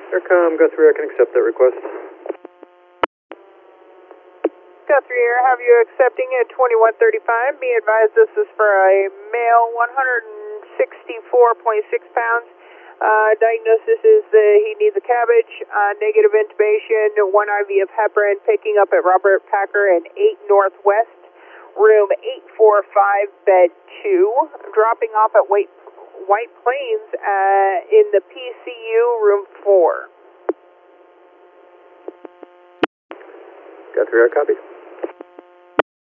Aircom, Guthrie, I can accept that request. Guthrie Air, have you accepting at 2135. Be advised this is for a male, 164.6 pounds. Diagnosis is he needs a cabbage, negative intubation, 1 IV of heparin, picking up at Robert Packer and 8 Northwest, room 845, bed 2, dropping off at White Plains in the PCU, room 4. Guthrie, I copy.